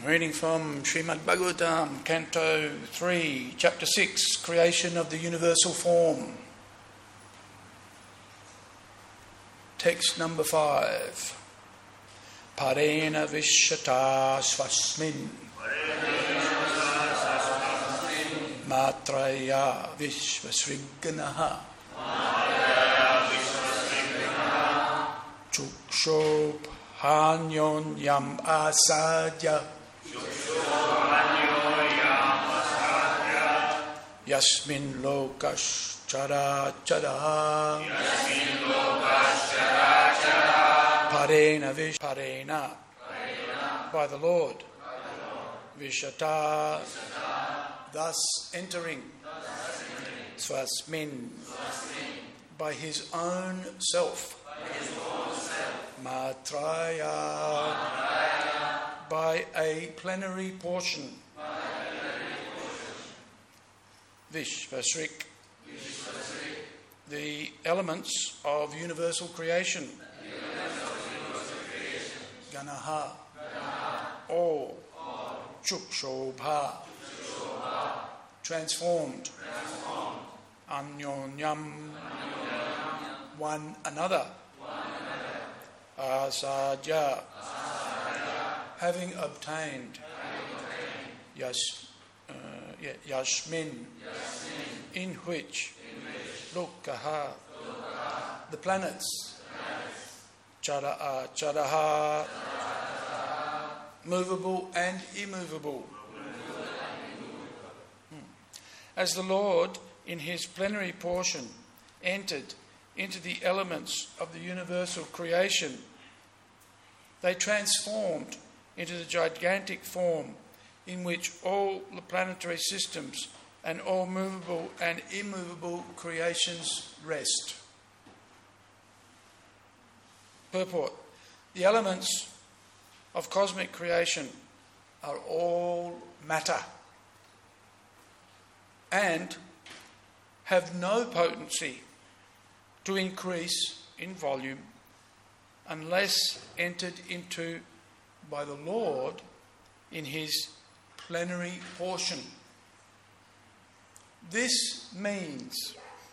Reading from Srimad Bhagavatam, Canto 3, Chapter 6, Creation of the Universal Form. Text number 5. Parena Vishyata Swasmin Matraya Vishvasrigganaha Chukshobhanyon Yam Asadya Yasmin Lokash Chara Chara Parena Vish Parena by the Lord Vishata thus entering Swasmin by his own self Matraya by a plenary portion Vishvasrik the elements of universal creation Ganaha all Chukshobha transformed Anyonyam one another Asadya having obtained Yasmin in which Lokaha the planets Charaha movable and immovable. As the Lord in his plenary portion entered into the elements of the universal creation, they transformed into the gigantic form in which all the planetary systems and all movable and immovable creations rest. Purport. The elements of cosmic creation are all matter and have no potency to increase in volume unless entered into by the Lord in his plenary portion. This means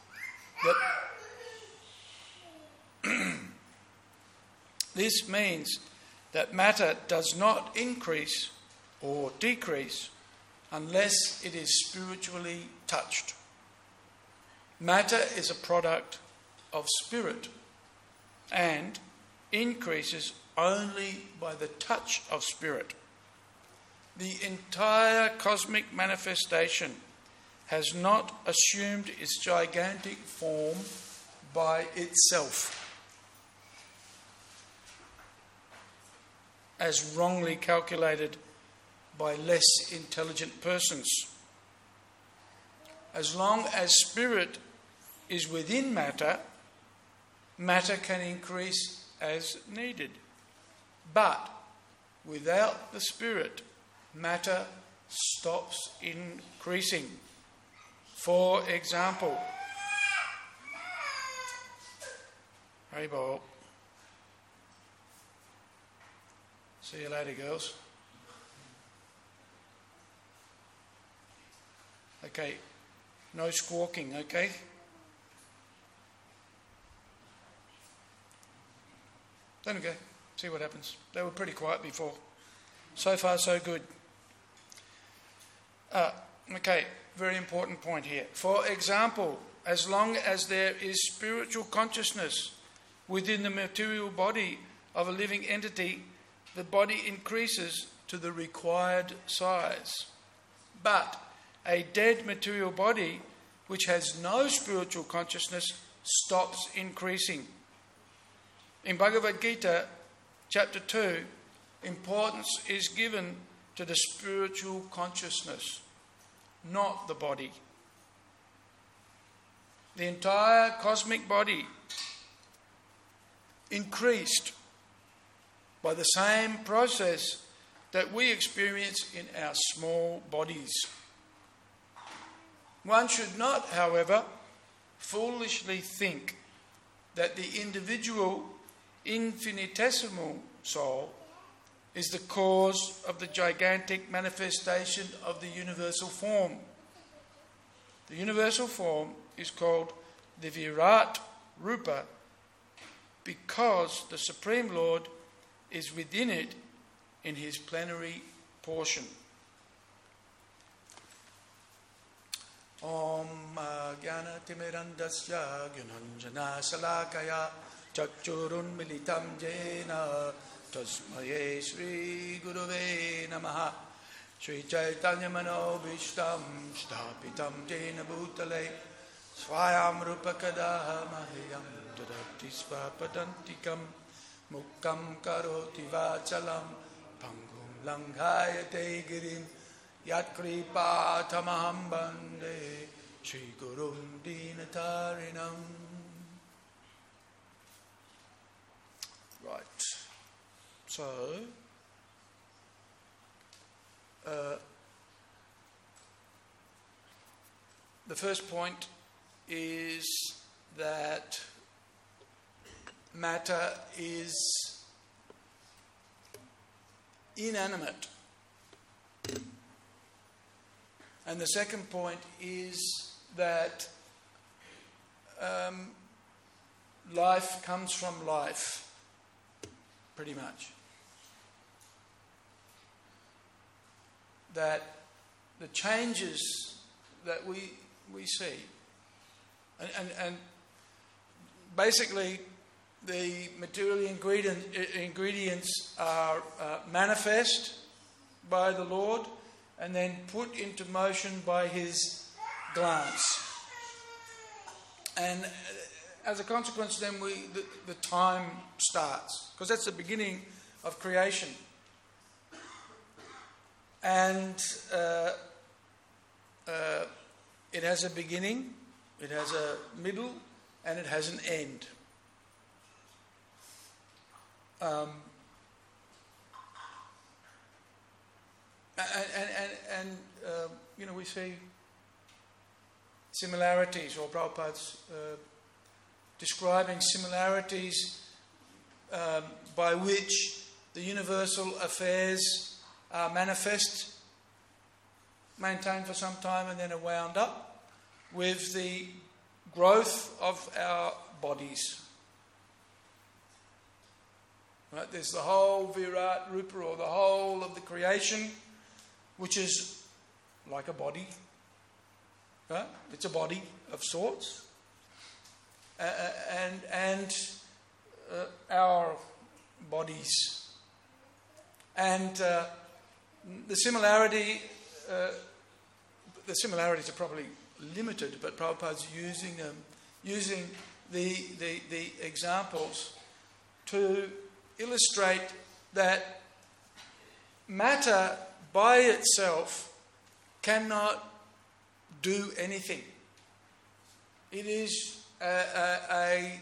that matter does not increase or decrease unless it is spiritually touched. Matter is a product of spirit and increases only by the touch of spirit. The entire cosmic manifestation has not assumed its gigantic form by itself, as wrongly calculated by less intelligent persons. As long as spirit is within matter, matter can increase as needed. But without the spirit, matter stops increasing. For example, Haribol. See you later, girls. Okay, no squawking, okay? Let them go, see what happens. They were pretty quiet before. So far, so good. Okay, very important point here. For example, as long as there is spiritual consciousness within the material body of a living entity, the body increases to the required size. But a dead material body, which has no spiritual consciousness, stops increasing. In Bhagavad Gita, chapter 2, importance is given to the spiritual consciousness, not the body. The entire cosmic body increased by the same process that we experience in our small bodies. One should not, however, foolishly think that the individual infinitesimal soul is the cause of the gigantic manifestation of the universal form. The universal form is called the Virat Rupa because the Supreme Lord is within it in his plenary portion. Om Jnana Timirandasya Gyananjana Salakaya Chakchurun Militam Jena Tasmaye Shri Gurave Namaha Shri Chaitanya Manobhishtam Shtapitam Jena Bhutale Swayam Rupakadaha Mahayam Dadati Svapadantikam Mukkam Karoti Vachalam Pangum Langhayate Girim Yat Kripa Tamaham Bande Shri Gurum Dinatarinam. Right. So, the first point is that matter is inanimate. And the second point is that life comes from life, pretty much. That the changes that we see, and basically the material ingredients are manifest by the Lord and then put into motion by his glance. And as a consequence, then the time starts, because that's the beginning of creation. And it has a beginning, it has a middle, and it has an end. We see similarities, or Prabhupada's describing similarities by which the universal affairs are manifest, maintained for some time, and then are wound up with the growth of our bodies. Right? There's the whole Virat Rupa, or the whole of the creation, which is like a body. Right? It's a body of sorts. And our bodies. And the similarities are probably limited, but Prabhupada's using the examples to illustrate that matter by itself cannot do anything. It is a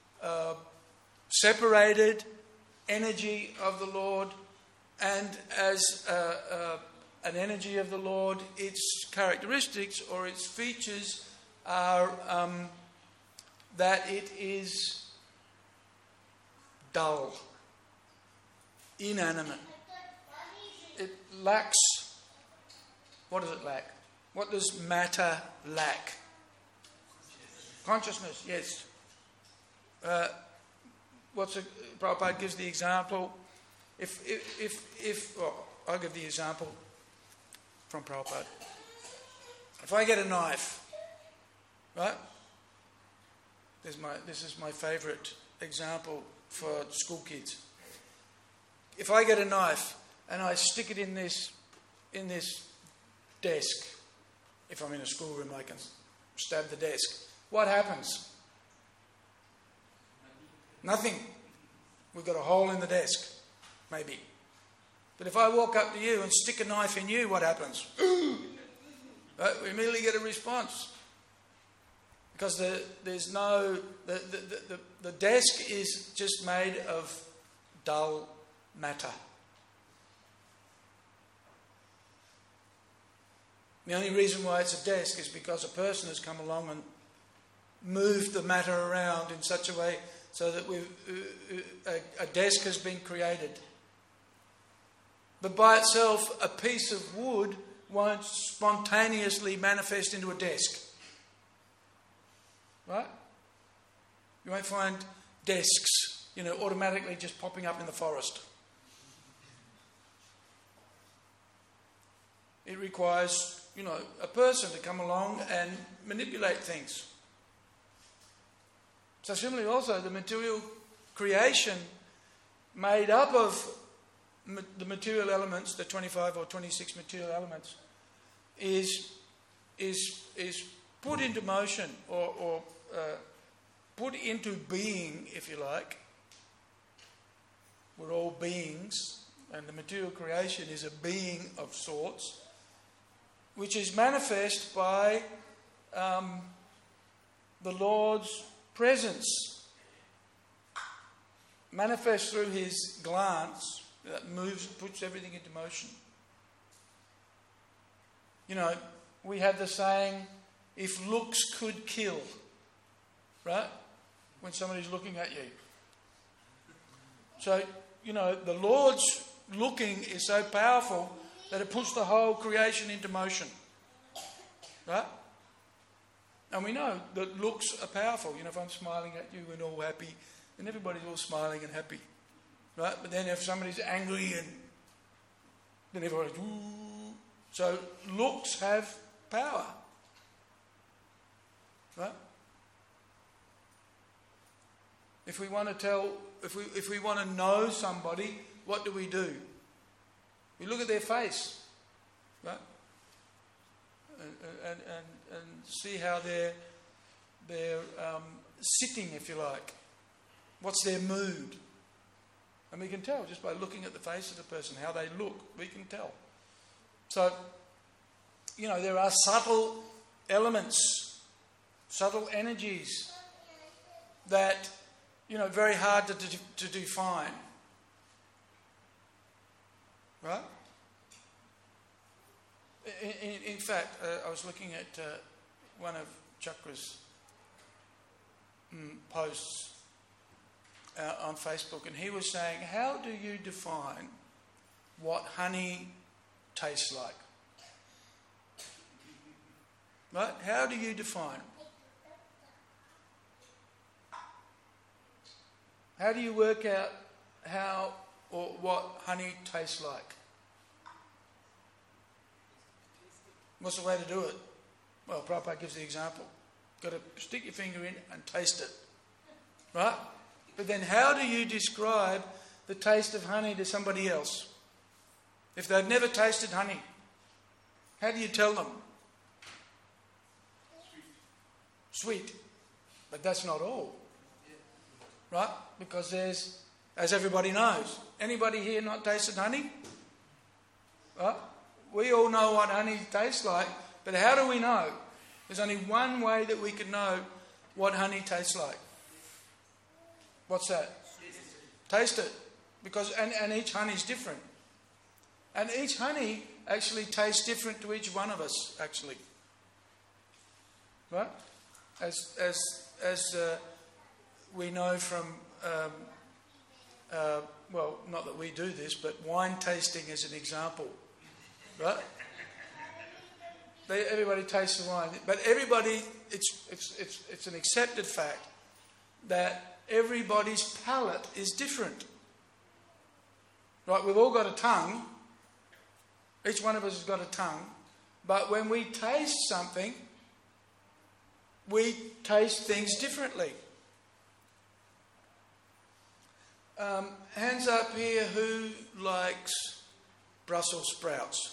separated energy of the Lord, and as an energy of the Lord, its characteristics or its features are that it is dull, inanimate. It lacks. What does it lack? What does matter lack? Consciousness, yes. Prabhupada gives the example. I'll give the example from Prabhupada. If I get a knife, right? This is my favourite example for school kids. If I get a knife and I stick it in this desk, if I'm in a schoolroom, I can stab the desk. What happens? Nothing. We've got a hole in the desk, maybe. But if I walk up to you and stick a knife in you, what happens? Right? We immediately get a response. Because there's no... The desk is just made of dull matter. The only reason why it's a desk is because a person has come along and moved the matter around in such a way so that a desk has been created. But by itself, a piece of wood won't spontaneously manifest into a desk. Right? You won't find desks, automatically just popping up in the forest. It requires, a person to come along and manipulate things. So similarly also, the material creation made up of the material elements, the 25 or 26 material elements, is put into motion or put into being, if you like. We're all beings, and the material creation is a being of sorts, which is manifest by the Lord's presence, manifest through his glance that moves, puts everything into motion. We have the saying, if looks could kill, right? When somebody's looking at you. So, the Lord's looking is so powerful that it puts the whole creation into motion. Right? And we know that looks are powerful. If I'm smiling at you and all happy, then everybody's all smiling and happy. Right? But then if somebody's angry, and then everybody's, ooh. So looks have power. Right? If we want to if we want to know somebody, what do? We look at their face, right? And see how they're sitting, if you like. What's their mood? And we can tell just by looking at the face of the person, how they look. We can tell. So, there are subtle elements, subtle energies that, very hard to define. Right? In fact, I was looking at one of Chakra's posts on Facebook, and he was saying, how do you define what honey tastes like? Right? How do you define? How do you work out how or what honey tastes like? What's the way to do it? Well, Prabhupada gives the example. You've got to stick your finger in and taste it. Right? But then how do you describe the taste of honey to somebody else? If they've never tasted honey, how do you tell them? Sweet. But that's not all. Right? Because there's, as everybody knows, anybody here not tasted honey? Right? We all know what honey tastes like, but how do we know? There's only one way that we can know what honey tastes like. What's that? Taste it. Because and each honey is different. And each honey actually tastes different to each one of us, actually. Right? As we know from, well, not that we do this, but wine tasting as an example. Right? Everybody tastes the wine. But everybody, it's an accepted fact that everybody's palate is different. Right? We've all got a tongue. Each one of us has got a tongue. But when we taste something, we taste things differently. Hands up here, who likes Brussels sprouts?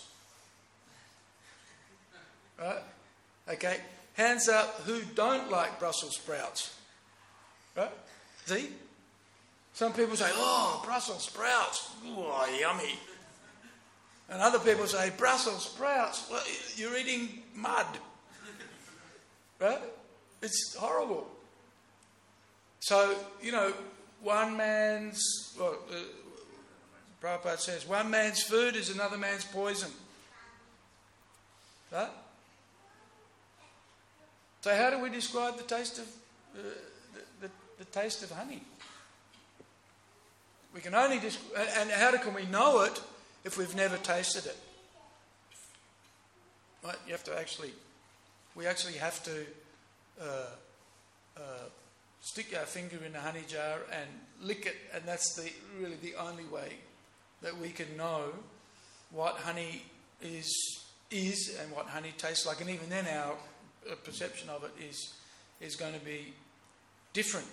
Right? Okay. Hands up who don't like Brussels sprouts. Right? See? Some people say, oh, Brussels sprouts. Oh, yummy. And other people say, Brussels sprouts. Well, you're eating mud. Right? It's horrible. So, one man's, well, Prabhupada says, one man's food is another man's poison. Right? So how do we describe the taste of the taste of honey? We can only and how can we know it? if we've never tasted it. Right? We actually have to stick our finger in a honey jar and lick it, and that's really the only way that we can know what honey is and what honey tastes like. And even then our perception of it is going to be different.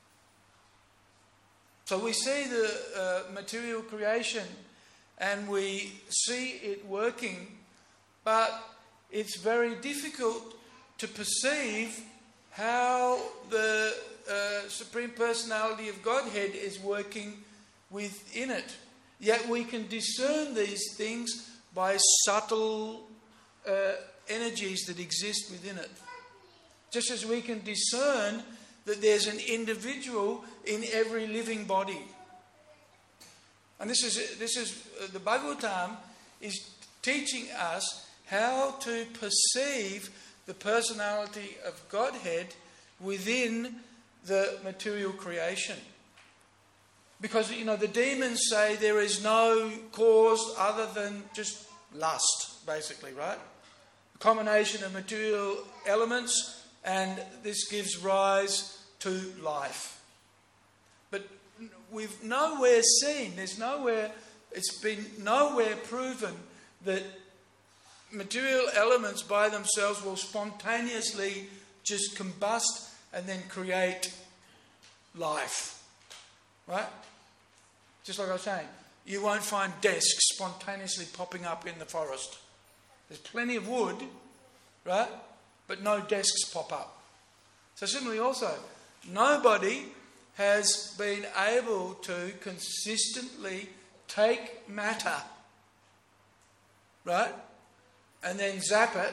So we see the material creation and we see it working, but it's very difficult to perceive how the Supreme Personality of Godhead is working within it. Yet we can discern these things by subtle energies that exist within it. Just as we can discern that there's an individual in every living body. And this is the Bhagavatam is teaching us how to perceive the personality of Godhead within the material creation. Because, the demons say there is no cause other than just lust, basically, right? A combination of material elements, and this gives rise to life. But we've nowhere seen, it's been nowhere proven that material elements by themselves will spontaneously just combust and then create life. Right? Just like I was saying, you won't find desks spontaneously popping up in the forest. There's plenty of wood, right? But no desks pop up. So similarly also, nobody has been able to consistently take matter, right? And then zap it,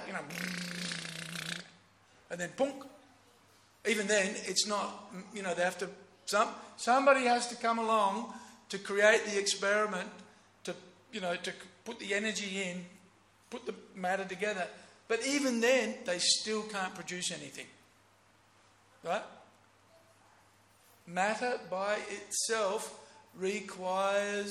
and then punk. Even then, it's not, they have to, somebody has to come along to create the experiment, to put the energy in, put the matter together. But even then, they still can't produce anything. Right? Matter by itself requires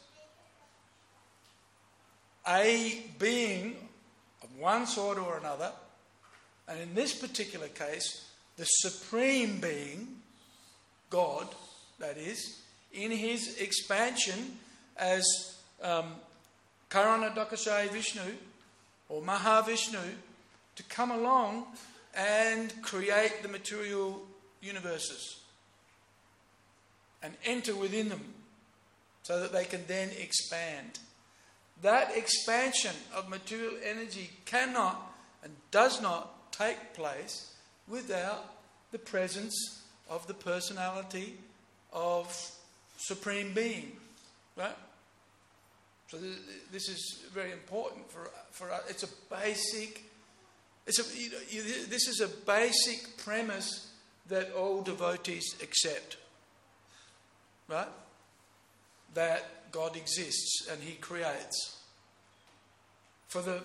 a being of one sort or another, and in this particular case, the Supreme Being, God, that is, in his expansion as Karana Dakashayi Vishnu or Mahavishnu, to come along and create the material universes and enter within them so that they can then expand. That expansion of material energy cannot and does not take place without the presence of the personality of Supreme Being. Right? So this is very important for us. It's a basic... this is a basic premise that all devotees accept. Right? That God exists and he creates. For the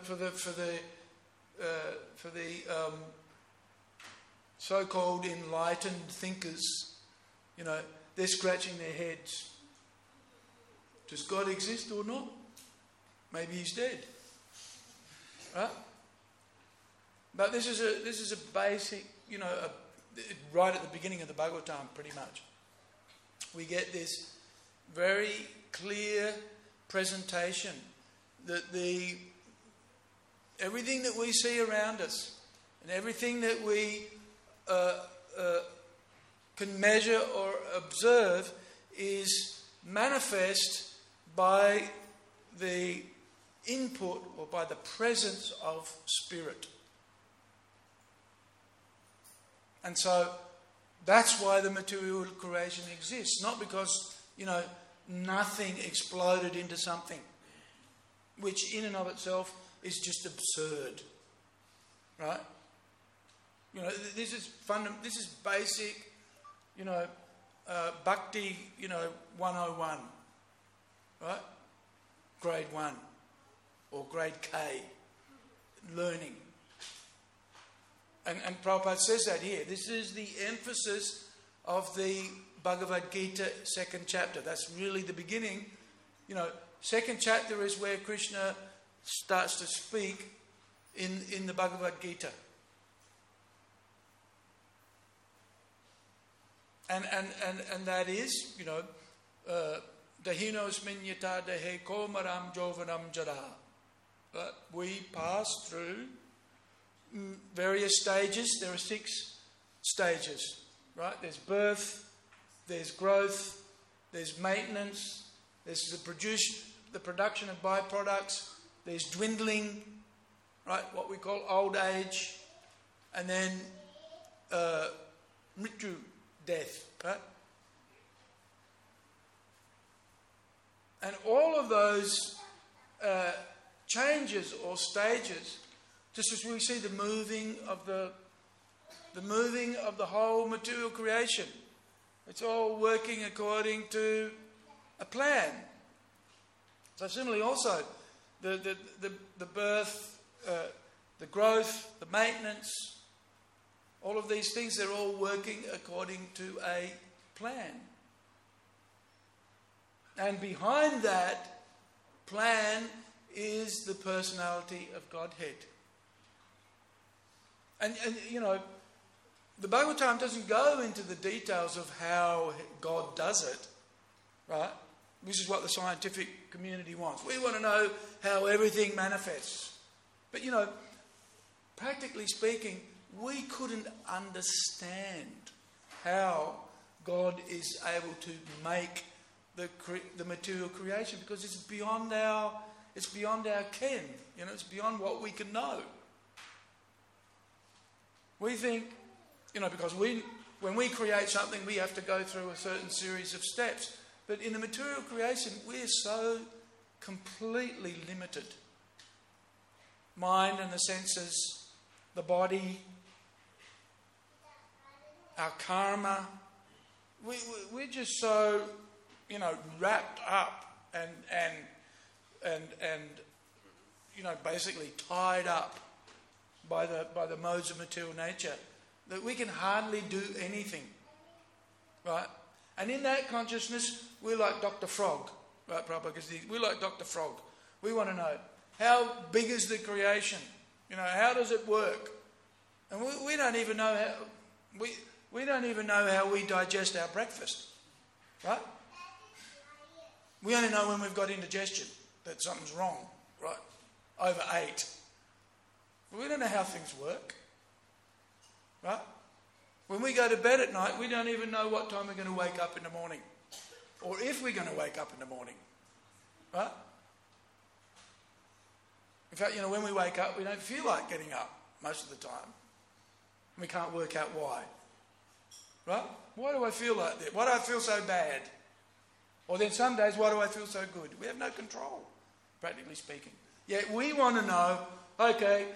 so-called enlightened thinkers, they're scratching their heads. Does God exist or not? Maybe he's dead. Right? But this is a basic, right at the beginning of the Bhagavatam, pretty much. We get this very clear presentation that everything that we see around us and everything that we can measure or observe is manifest by the input or by the presence of spirit. And so that's why the material creation exists. Not because, nothing exploded into something, which in and of itself is just absurd. Right? This is basic, Bhakti, 101. Right? Grade 1 or grade K. Learning. And Prabhupada says that here. This is the emphasis of the Bhagavad Gita 2nd chapter. That's really the beginning. Second chapter is where Krishna starts to speak in the Bhagavad Gita. And that is, Dahinosmin yata dehe komaram jovanam jara. But we pass through various stages. There are 6 stages, right? There's birth, there's growth, there's maintenance, there's the production of byproducts, there's dwindling, right? What we call old age, and then mrityu, death, right? And all of those changes or stages, just as we see the moving of the whole material creation, it's all working according to a plan. So similarly, also the birth, the growth, the maintenance, all of these things, they're all working according to a plan. And behind that plan is the personality of Godhead. And the Bhagavatam doesn't go into the details of how God does it, right? This is what the scientific community wants. We want to know how everything manifests. But, practically speaking, we couldn't understand how God is able to make the material creation, because it's beyond our ken. It's beyond what we can know. We think, because when we create something, we have to go through a certain series of steps. But in the material creation, we're so completely limited. Mind and the senses, the body, our karma. We're just so, wrapped up and basically tied up by the modes of material nature that we can hardly do anything, right? And in that consciousness, we're like Dr. Frog, right, Prabhupada? Because we're like Dr. Frog. We want to know, how big is the creation? How does it work? And we don't even know how we don't even know how we digest our breakfast, right? We only know when we've got indigestion that something's wrong, right? Overate. We don't know how things work, right? When we go to bed at night, we don't even know what time we're going to wake up in the morning, or if we're going to wake up in the morning, right? In fact, when we wake up, we don't feel like getting up most of the time. We can't work out why, right? Why do I feel like that? Why do I feel so bad? Or then some days, why do I feel so good? We have no control, practically speaking. Yet we want to know, okay,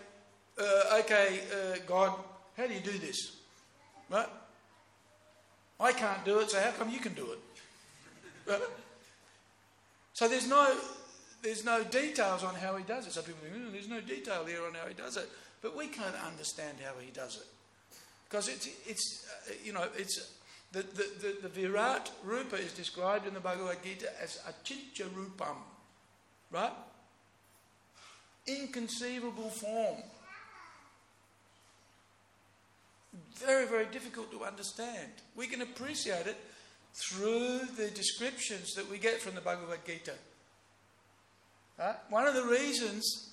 God, how do you do this? Right? I can't do it, so how come you can do it? Right? So there's no details on how he does it. Some people think, there's no detail here on how he does it. But we can't understand how he does it. Because it's the Virat Rupa is described in the Bhagavad Gita as Achintya Rupam. Right? Inconceivable form. Very, very difficult to understand. We can appreciate it through the descriptions that we get from the Bhagavad Gita. Right? One of the reasons,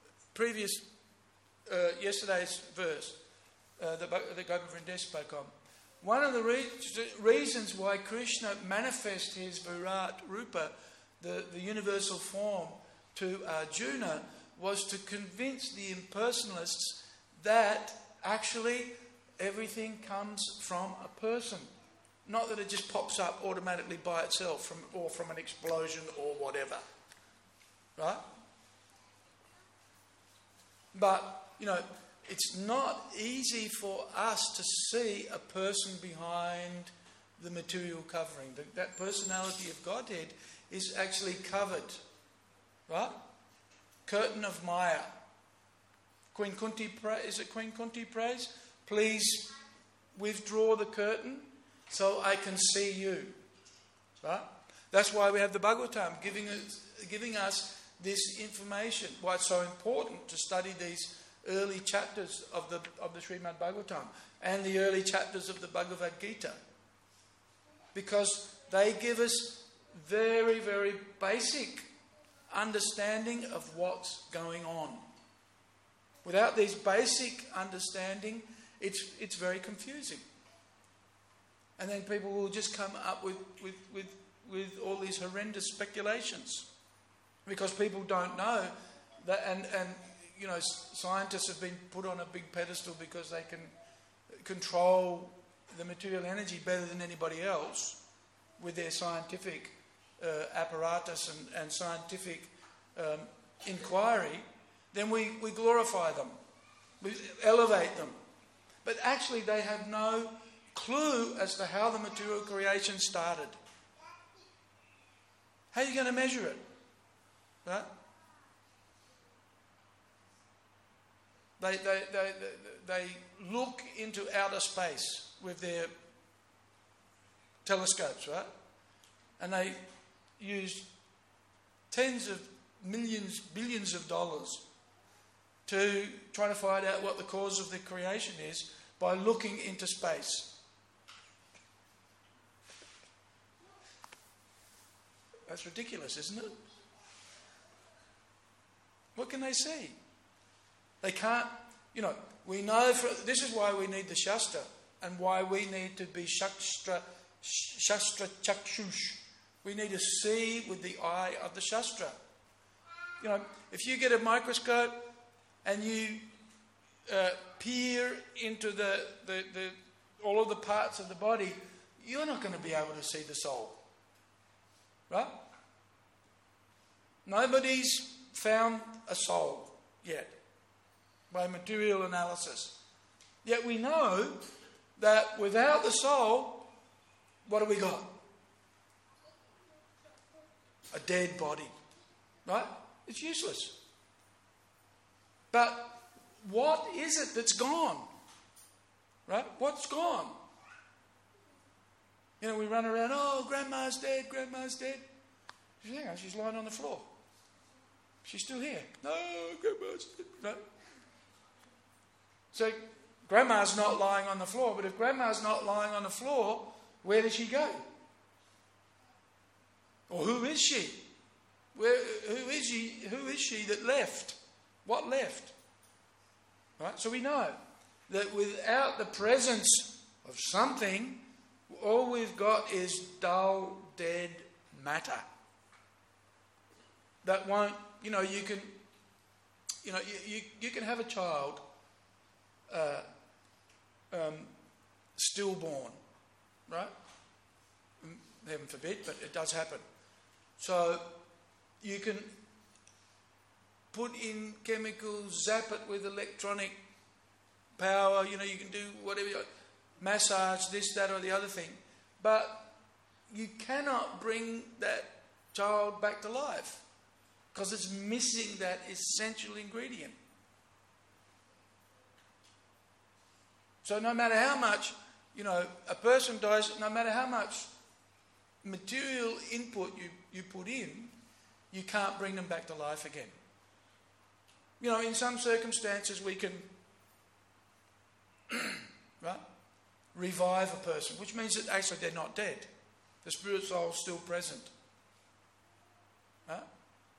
yesterday's verse, that Gopa Vrindesh spoke on, one of the reasons why Krishna manifests his Virat Rupa, the universal form, to Arjuna, was to convince the impersonalists that actually everything comes from a person. Not that it just pops up automatically by itself from an explosion or whatever. Right? But, it's not easy for us to see a person behind the material covering. That personality of Godhead is actually covered. Right? Curtain of Maya. Queen Kunti prays? Please withdraw the curtain so I can see you. Right? That's why we have the Bhagavatam giving us this information. Why it's so important to study these early chapters of the Srimad Bhagavatam and the early chapters of the Bhagavad Gita. Because they give us very, very basic understanding of what's going on. Without this basic understanding, it's very confusing. And then people will just come up with all these horrendous speculations. Because people don't know that, and you know, scientists have been put on a big pedestal because they can control the material energy better than anybody else with their scientific apparatus and scientific inquiry. Then we glorify them, we elevate them. But actually they have no clue as to how the material creation started. How are you going to measure it? Right? They look into outer space with their telescopes, right? And they use tens of millions, billions of dollars to try to find out what the cause of the creation is by looking into space. That's ridiculous, isn't it? What can they see? They can't, you know, we know, this is why we need the Shastra and why we need to be Shastra Chakshush. We need to see with the eye of the Shastra. You know, if you get a microscope and you peer into the all of the parts of the body, you're not going to be able to see the soul. Right? Nobody's found a soul yet by material analysis. Yet we know that without the soul, what have we got? A dead body. Right? It's useless. But what is it that's gone? Right? What's gone? You know, we run around, oh, Grandma's dead, Grandma's dead. Yeah, she's lying on the floor. She's still here. No, Grandma's dead. Right? So, Grandma's not lying on the floor, but if Grandma's not lying on the floor, where did she go? Or who is she? Who is she that left? What left? Right? So we know that without the presence of something, all we've got is dull, dead matter. That won't, you know, you can have a child stillborn, right? Heaven forbid, but it does happen. So you can put in chemicals, zap it with electronic power, you know, you can do whatever, massage, this, that or the other thing. But you cannot bring that child back to life because it's missing that essential ingredient. So no matter how much, you know, a person dies, no matter how much material input you put in, you can't bring them back to life again. You know, in some circumstances we can right, revive a person, which means that actually they're not dead. The spirit soul is still present. Right?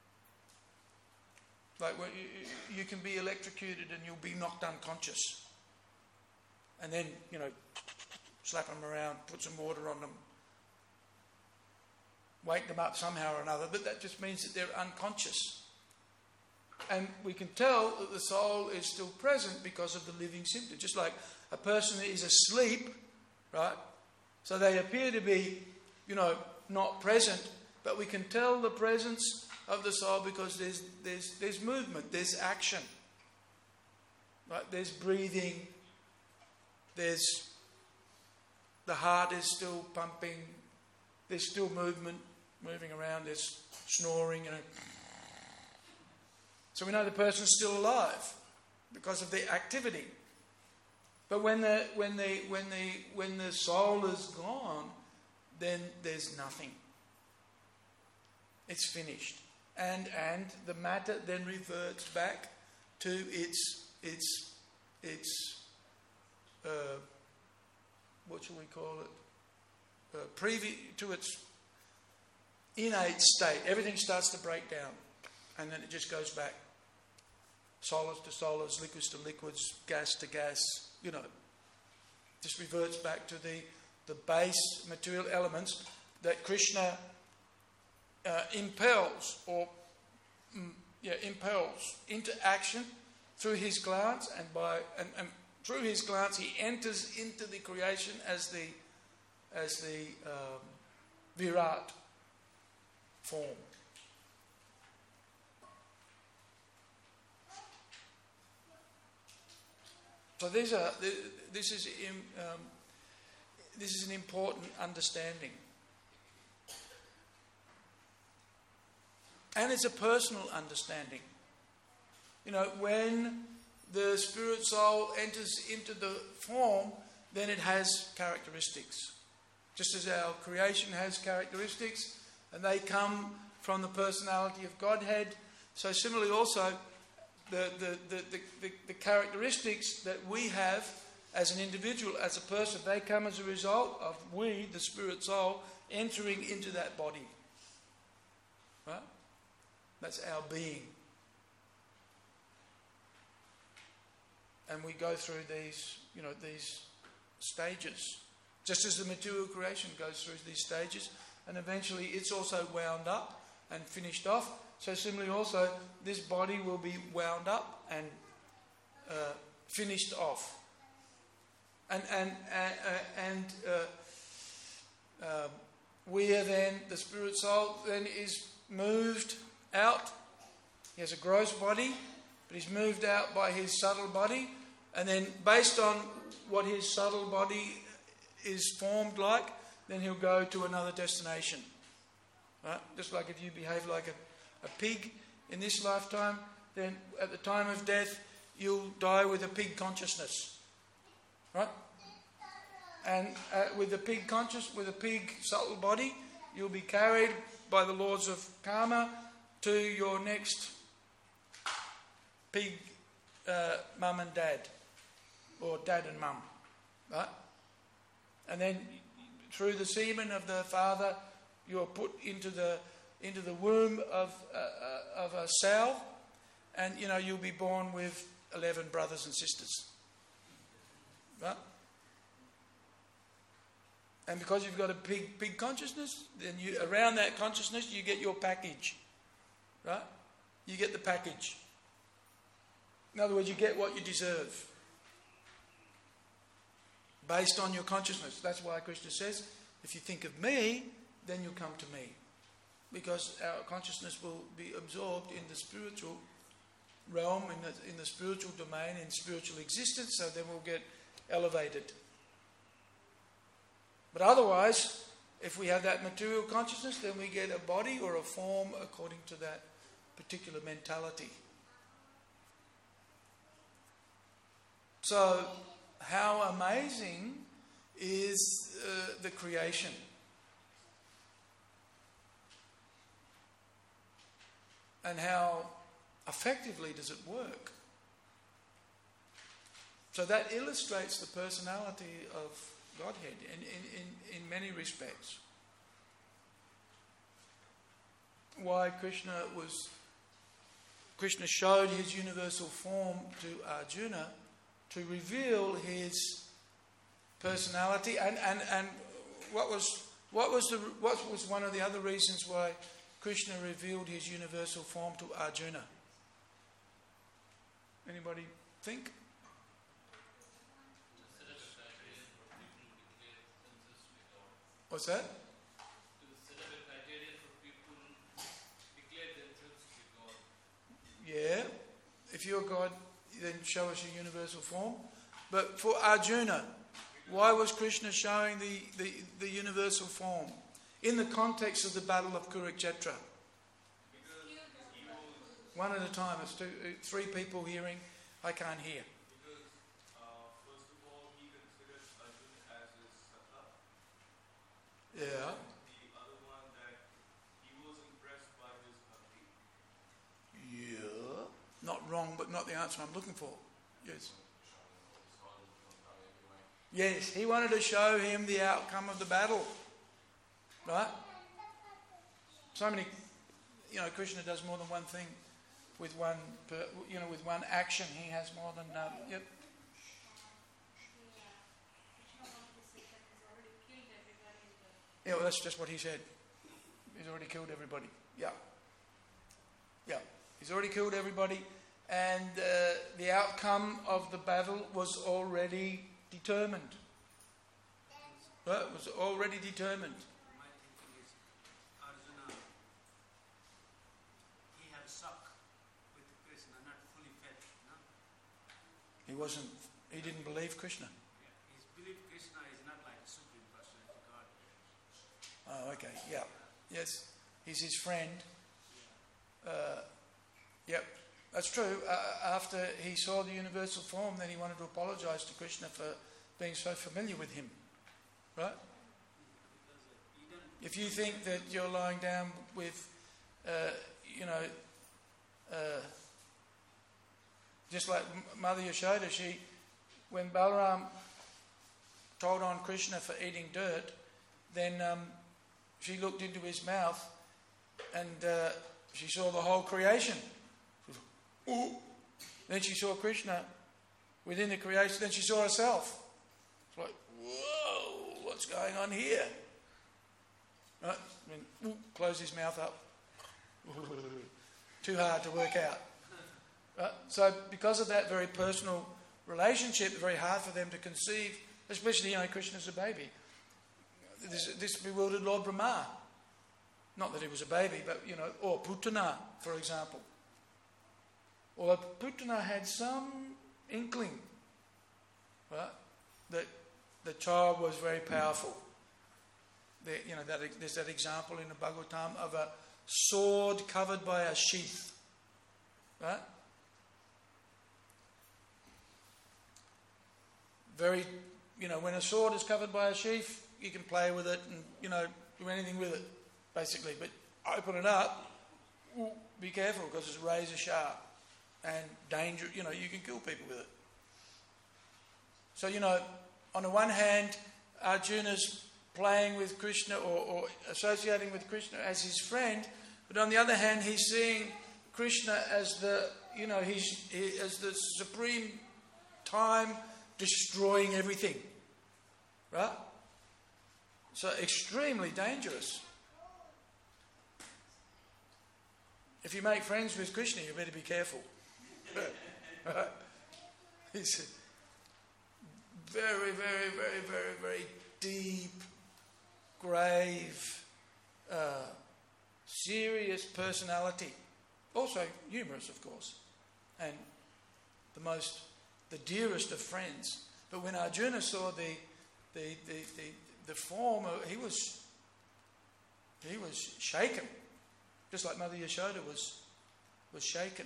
Like you can be electrocuted and you'll be knocked unconscious. And then, you know, slap them around, put some water on them, wake them up somehow or another, but that just means that they're unconscious. And we can tell that the soul is still present because of the living symptom. Just like a person is asleep, right? So they appear to be, you know, not present, but we can tell the presence of the soul because there's movement, there's action, right? There's breathing, there's the heart is still pumping, there's still movement, moving around, there's snoring, you know. So we know the person's still alive because of the activity. But when the soul is gone, then there's nothing. it's finished. And the matter then reverts back to its what shall we call it? To its innate state. Everything starts to break down, and then it just goes back. Solids to solids, liquids to liquids, gas to gas. Just reverts back to the base material elements that Krishna impels into action through his glance, and through his glance he enters into the creation as the Virat form. So this is an important understanding. And it's a personal understanding. When the spirit soul enters into the form, then it has characteristics. Just as our creation has characteristics, and they come from the personality of Godhead, so similarly also the characteristics that we have as an individual, as a person, they come as a result of we, the spirit soul, entering into that body. Right? That's our being. And we go through these stages. Just as the material creation goes through these stages, and eventually it's also wound up and finished off. So similarly also, this body will be wound up and finished off. And we are then, the spirit soul then is moved out. He has a gross body, but he's moved out by his subtle body, and then based on what his subtle body is formed like, then he'll go to another destination. Right? Just like if you behave like a pig in this lifetime, then at the time of death you'll die with a pig consciousness. Right? And with a pig subtle body, you'll be carried by the laws of karma to your next pig mum and dad, or dad and mum, right? And then through the semen of the father, you're put into the womb of a sow, and you'll be born with 11 brothers and sisters, right? And because you've got a pig consciousness, then around that consciousness you get your package, right? You get the package. In other words, you get what you deserve based on your consciousness. That's why Krishna says, if you think of me, then you'll come to me. Because our consciousness will be absorbed in the spiritual realm, in the spiritual domain, in spiritual existence, so then we'll get elevated. But otherwise, if we have that material consciousness, then we get a body or a form according to that particular mentality. So, how amazing is the creation? And how effectively does it work? So that illustrates the personality of Godhead in many respects. Why Krishna showed his universal form to Arjuna to reveal his personality, and what was one of the other reasons why Krishna revealed his universal form to Arjuna? Anybody think? What's that? Yeah. If you're God, then show us your universal form. But for Arjuna, why was Krishna showing the universal form? In the context of the battle of Kurukshetra. One at a time. It's three people hearing. I can't hear. First of all, he considered Arjuna as his Sakha. Yeah. The other one, that he was impressed by wrong, but not the answer I'm looking for. Yes. Yes, he wanted to show him the outcome of the battle. Right? So many, Krishna does more than one thing with one action. He has more than, yep. Yeah, well, that's just what he said. He's already killed everybody. Yeah. Yeah. He's already killed everybody. And the outcome of the battle was already determined. Right? It was already determined. My thinking is, Arjuna, he had suck with Krishna, not fully fed. No? He didn't believe Krishna. Yeah. His belief Krishna is not like a supreme personality God. Oh, okay. Yeah. Yes. He's his friend. Yep. That's true. After he saw the universal form, then he wanted to apologize to Krishna for being so familiar with him. Right? If you think that you're lying down with, just like Mother Yashoda, when Balaram told on Krishna for eating dirt, then she looked into his mouth and she saw the whole creation. Ooh. Then she saw Krishna within the creation. Then she saw herself. It's like, whoa, what's going on here? Right? Close his mouth up. Too hard to work out. Right? So because of that very personal relationship, very hard for them to conceive, especially, Krishna's a baby. This bewildered Lord Brahma. Not that he was a baby, but, or Putana, for example. Although Putana had some inkling, right, that the child was very powerful. There's that example in the Bhagavatam of a sword covered by a sheath, right? Very, when a sword is covered by a sheath, you can play with it and, do anything with it, basically. But open it up, be careful because it's razor sharp and dangerous. You can kill people with it. So, on the one hand, Arjuna's playing with Krishna or associating with Krishna as his friend, but on the other hand, he's seeing Krishna as the supreme time destroying everything. Right? So extremely dangerous. If you make friends with Krishna, you better be careful. Right? He's a very, very, very, very, very deep, grave, serious personality. Also humorous, of course, and the dearest of friends. But when Arjuna saw the form, he was shaken, just like Mother Yashoda was shaken.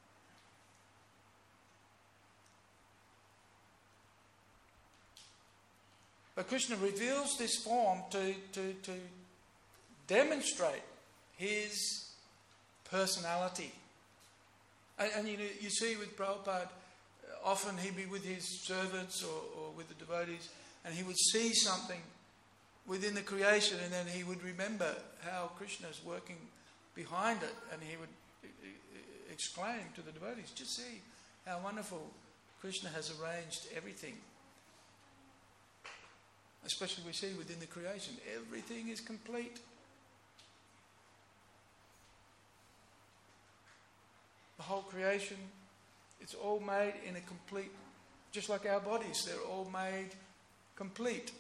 But Krishna reveals this form to demonstrate his personality. And you see with Prabhupada, often he'd be with his servants or with the devotees, and he would see something within the creation, and then he would remember how Krishna is working behind it, and he would exclaim to the devotees, just see how wonderful Krishna has arranged everything. Especially we see within the creation, everything is complete. The whole creation, it's all made in a complete, just like our bodies, they're all made complete.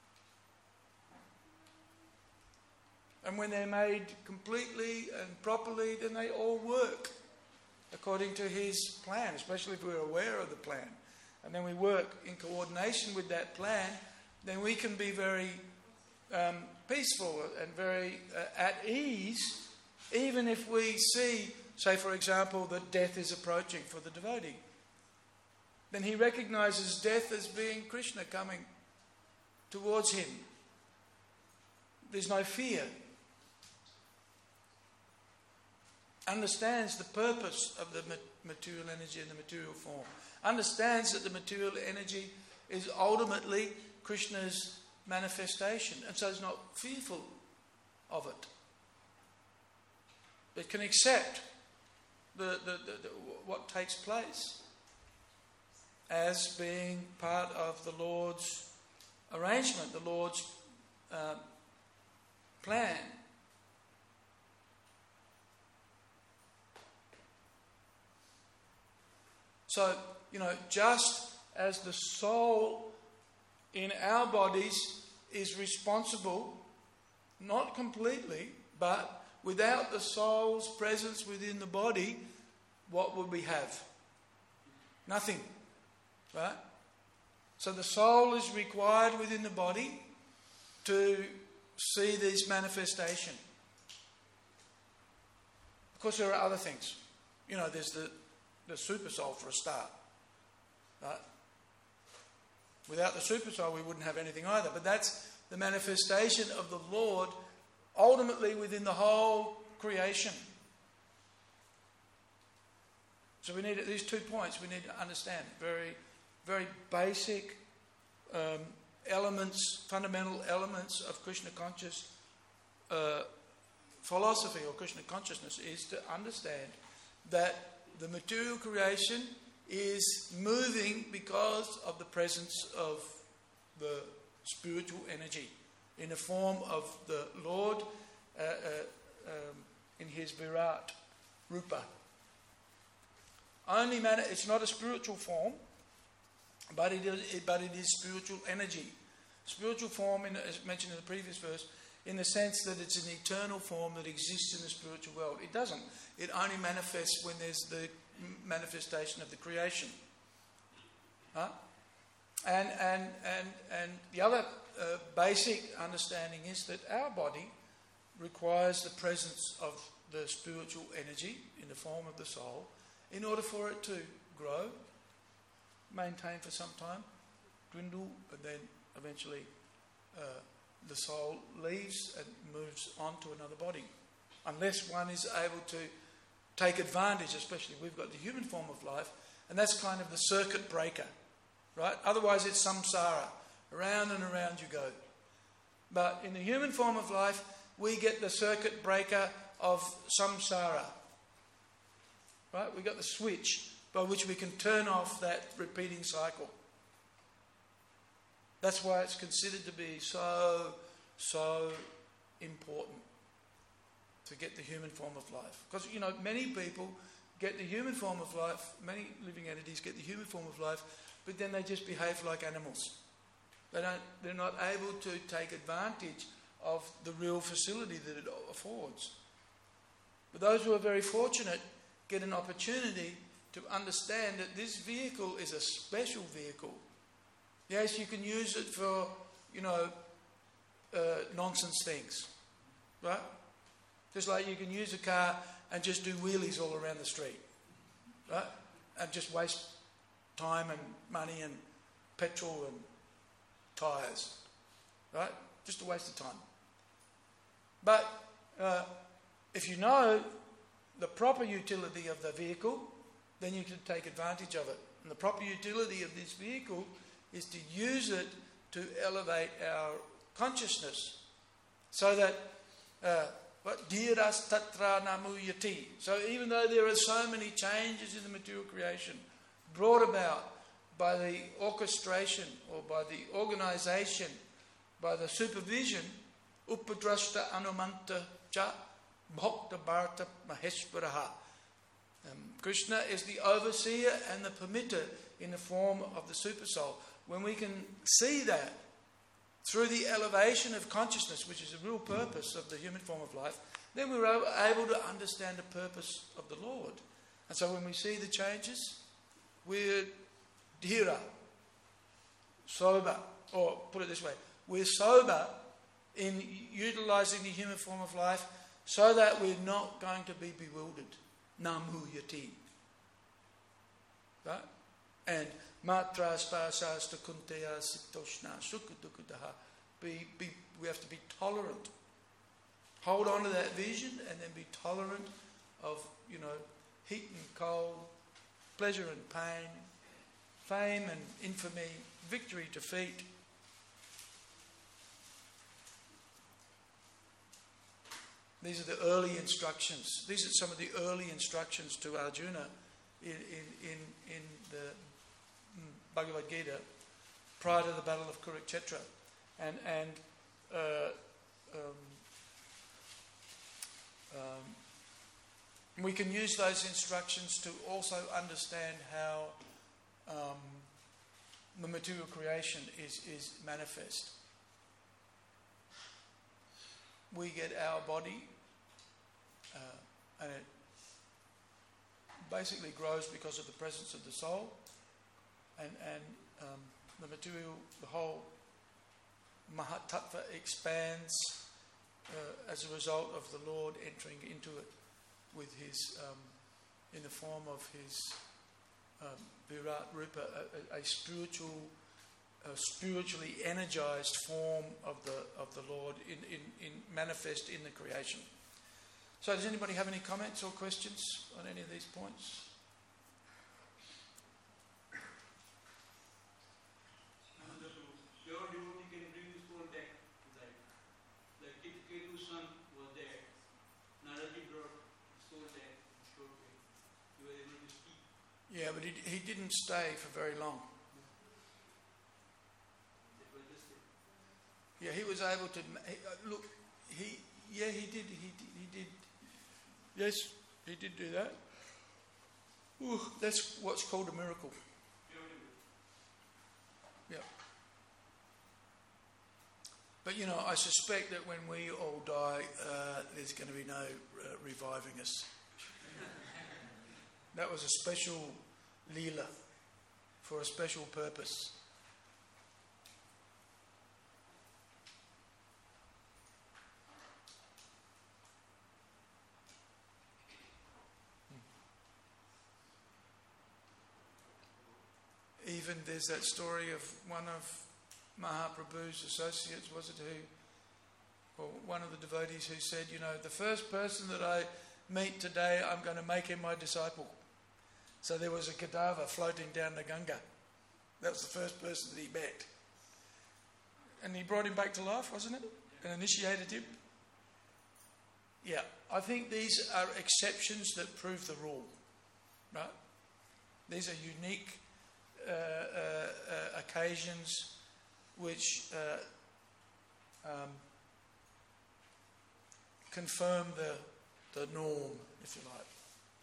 And when they're made completely and properly, then they all work according to his plan, especially if we're aware of the plan. And then we work in coordination with that plan, then we can be very peaceful and very at ease, even if we see, say for example, that death is approaching for the devotee. Then he recognizes death as being Krishna coming towards him. There's no fear. understands the purpose of the material energy and the material form, understands that the material energy is ultimately Krishna's manifestation, and so is not fearful of it. It can accept what takes place as being part of the Lord's arrangement, the Lord's plan. So, just as the soul in our bodies is responsible, not completely, but without the soul's presence within the body, what would we have? Nothing. Right? So the soul is required within the body to see this manifestation. Of course, there are other things. There's the super soul for a start. Right? Without the super soul, we wouldn't have anything either. But that's the manifestation of the Lord ultimately within the whole creation. So we need at least 2 points we need to understand. Very, very basic elements, fundamental elements of Krishna conscious philosophy or Krishna consciousness is to understand that the material creation is moving because of the presence of the spiritual energy in the form of the Lord in his Virat Rupa. It's not a spiritual form, but it is spiritual energy. Spiritual form, as mentioned in the previous verse, in the sense that it's an eternal form that exists in the spiritual world. It doesn't. It only manifests when there's the manifestation of the creation. Huh? And the other basic understanding is that our body requires the presence of the spiritual energy in the form of the soul in order for it to grow, maintain for some time, dwindle, and then eventually the soul leaves and moves on to another body. Unless one is able to take advantage, especially we've got the human form of life, and that's kind of the circuit breaker, right? Otherwise it's samsara, around and around you go. But in the human form of life, we get the circuit breaker of samsara, right? We got the switch by which we can turn off that repeating cycle. That's why it's considered to be so important to get the human form of life. Because, many people get the human form of life, many living entities get the human form of life, but then they just behave like animals. They're not able to take advantage of the real facility that it affords. But those who are very fortunate get an opportunity to understand that this vehicle is a special vehicle. Yes, you can use it for, nonsense things, right? Just like you can use a car and just do wheelies all around the street, right? And just waste time and money and petrol and tyres, right? Just a waste of time. But if you know the proper utility of the vehicle, then you can take advantage of it. And the proper utility of this vehicle is to use it to elevate our consciousness, so that dhiras tatra namuyati. So even though there are so many changes in the material creation brought about by the orchestration or by the organization, by the supervision, upadrashta anumanta cha bhakta bharata maheshwaraha. Krishna is the overseer and the permitter in the form of the super soul. When we can see that through the elevation of consciousness, which is the real purpose of the human form of life, then we're able to understand the purpose of the Lord. And so when we see the changes, we're dhira, sober, or put it this way, we're sober in utilizing the human form of life so that we're not going to be bewildered. Namu yati. Right? And matra spasasta kunteya sitoshna sukudukutaha. We have to be tolerant. Hold on to that vision and then be tolerant of, heat and cold, pleasure and pain, fame and infamy, victory, defeat. These are the early instructions. These are some of the early instructions to Arjuna in the Bhagavad Gita prior to the Battle of Kurukshetra. And we can use those instructions to also understand how the material creation is manifest. We get our body, and it basically grows because of the presence of the soul, and the material, the whole Mahatattva expands as a result of the Lord entering into it with his, in the form of his Virat Rupa, a spiritually energized form of the Lord in manifest in the creation. So, does anybody have any comments or questions on any of these points? Pure devotee can bring his whole deck to life. Like Ketu's son was there. Naraji brought his whole deck in short way. He was able to speak. Yeah, but he didn't stay for very long. Yeah, he was able to look. He did. Yes, he did do that. Ooh, that's what's called a miracle. Yeah. But I suspect that when we all die, there's going to be no reviving us. That was a special leela for a special purpose. Even there's that story of one of Mahaprabhu's associates, was it who, or one of the devotees who said, the first person that I meet today, I'm going to make him my disciple. So there was a cadaver floating down the Ganga. That was the first person that he met. And he brought him back to life, wasn't it? And initiated him. Yeah, I think these are exceptions that prove the rule, right? These are unique occasions which confirm the norm, if you like.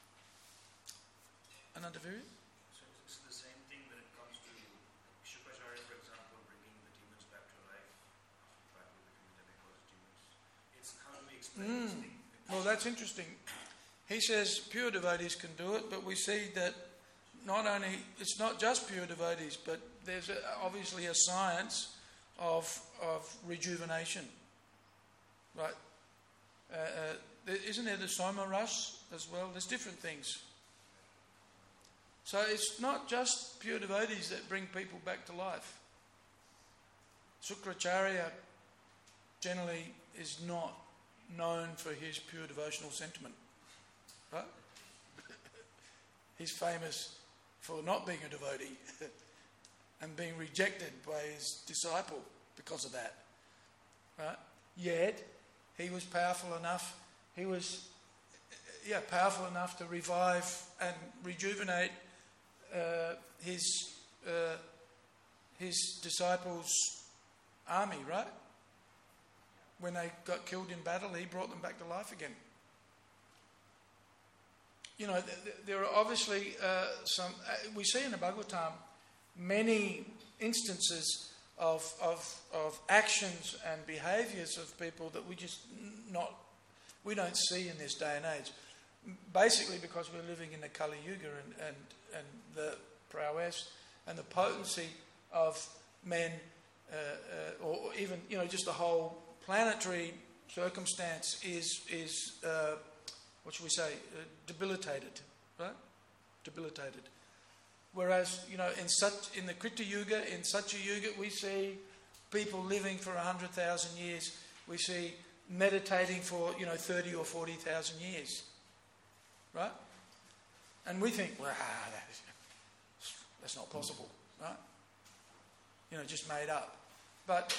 Another view? So it's the same thing when it comes to Shukracharya, for example, bringing the demons back to life after battle between the demigods and demons. It's how do we explain this thing? Well, that's interesting. He says pure devotees can do it, but we see that it's not just pure devotees, but there's obviously a science of rejuvenation, right? Isn't there the Soma Ras as well? There's different things. So it's not just pure devotees that bring people back to life. Shukracharya generally is not known for his pure devotional sentiment, right? He's famous for not being a devotee and being rejected by his disciple because of that, right? Yet he was powerful enough. He was, powerful enough to revive and rejuvenate his disciples' army, right? When they got killed in battle, he brought them back to life again. There are obviously some. We see in the Bhagavatam many instances of actions and behaviours of people that we don't see in this day and age. Basically, because we're living in the Kali Yuga and the prowess and the potency of men, or even just the whole planetary circumstance is what should we say, debilitated, right? Debilitated. Whereas, in the Krita Yuga, in Satya Yuga, we see people living for 100,000 years. We see meditating for, 30 or 40,000 years. right? And we think, well, that's not possible, right? Just made up. But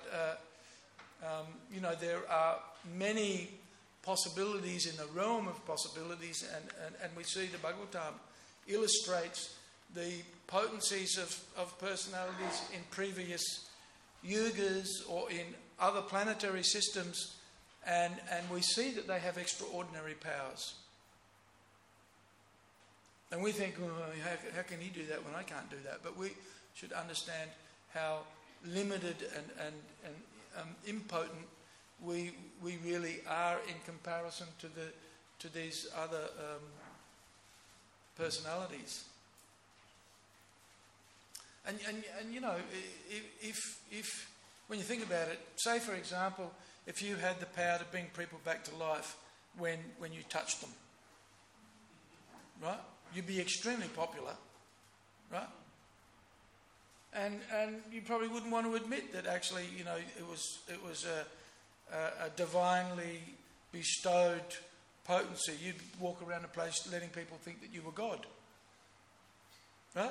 there are many possibilities in the realm of possibilities, and we see the Bhagavatam illustrates the potencies of personalities in previous yugas or in other planetary systems, and we see that they have extraordinary powers. And we think, how can he do that when I can't do that? But we should understand how limited and impotent we really are in comparison to these other personalities. And if when you think about it, say for example, if you had the power to bring people back to life when you touched them, right? You'd be extremely popular, right? And you probably wouldn't want to admit that actually, it was a divinely bestowed potency. You'd walk around the place letting people think that you were God, right?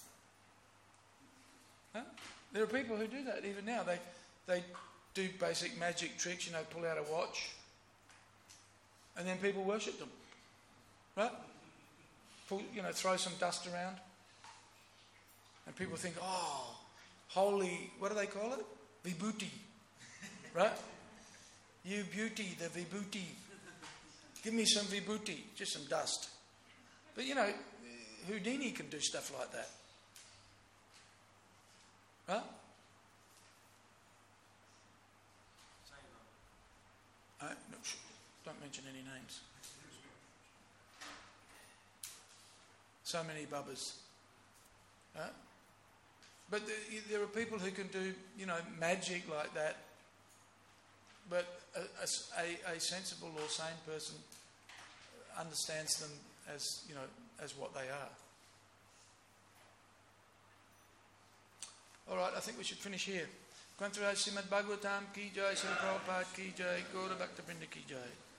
Huh? There are people who do that even now. They do basic magic tricks, pull out a watch, and then people worship them, right? Throw some dust around, and people think, oh, holy, what do they call it? Vibhuti, right? You beauty, the vibhuti. Give me some vibhuti, just some dust. But Houdini can do stuff like that, right? No, don't mention any names. So many bubbers. But there are people who can do, magic like that. But a sensible or sane person understands them as, as what they are. All right, I think we should finish here. Grantaraj Srimad Bhagavatam ki jai, Srila Prabhupada ki jai, Gaura Bhakta Vrinda ki jai.